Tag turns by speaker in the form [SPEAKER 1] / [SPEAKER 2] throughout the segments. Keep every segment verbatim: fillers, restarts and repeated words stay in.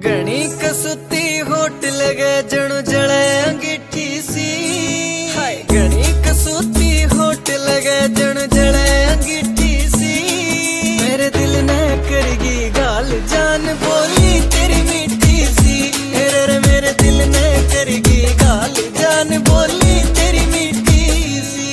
[SPEAKER 1] घणी कसुती होट लगे जणु जले अंगीठी सी। हाय घणी कसुती होट लगे जणु जले अंगीठी सी। मेरे दिल ने करगी गाल जान बोली तेरी मीठी सी। रे रे मेरे दिल ने करगी गाल जान बोली तेरी मीठी सी।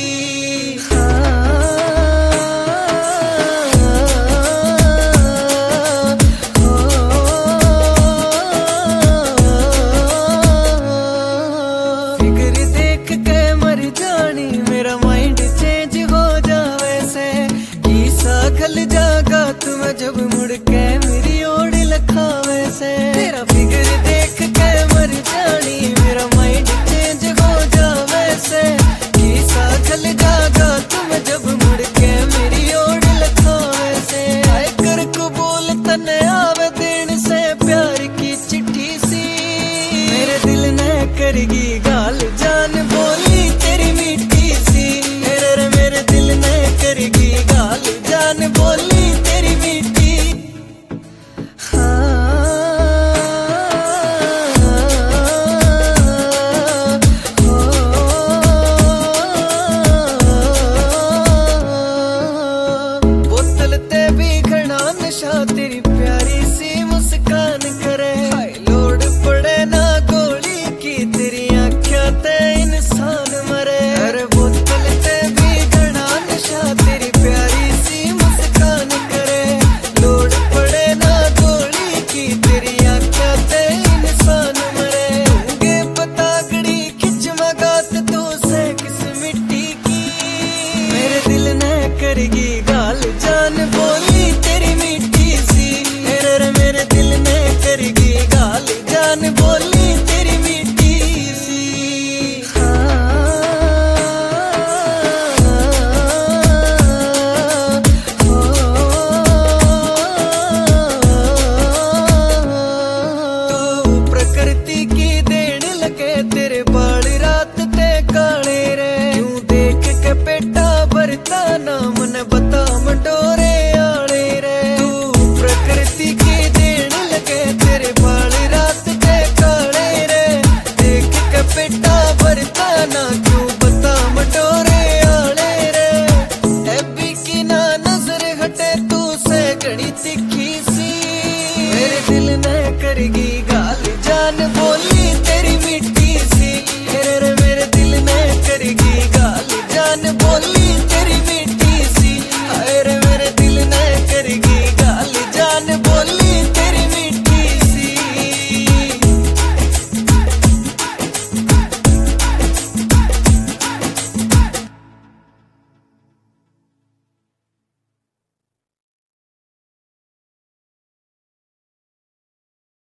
[SPEAKER 1] मेरा माइंड चेंज हो जावे से ईसा खल जागा तुम जब मुड़ के मेरी ओर लखावे से। तेरा फिगर देख के मर जानी मेरा माइंड चेंज हो जावे से ईसा खल जागा तुम जब मुड़ के मेरी ओर लखावे से। आए कर कबूल तने आवे दिन से प्यार की चिट्ठी सी। मेरे दिल ने करगी गाल जान बोली तेरी मीठी सी। मेरे रे मेरे दिल ने करगी गाल जान बोली तेरी मीठी। हाँ बोतल ते भी घना नशा तेरी प्यारी सी मुस्कान करे। लोड पड़े ना गोली की तेरी आँखों ते इंसान मरे। अरे बोतल ते भी घना नशा तेरी प्यारी सी मुस्कान करे। लोड पड़े ना गोली की तेरी आँखों ते इंसान मरे। होंगे पतागड़ी खिंच मगात तू से किस मिट्टी की। मेरे दिल ने करगी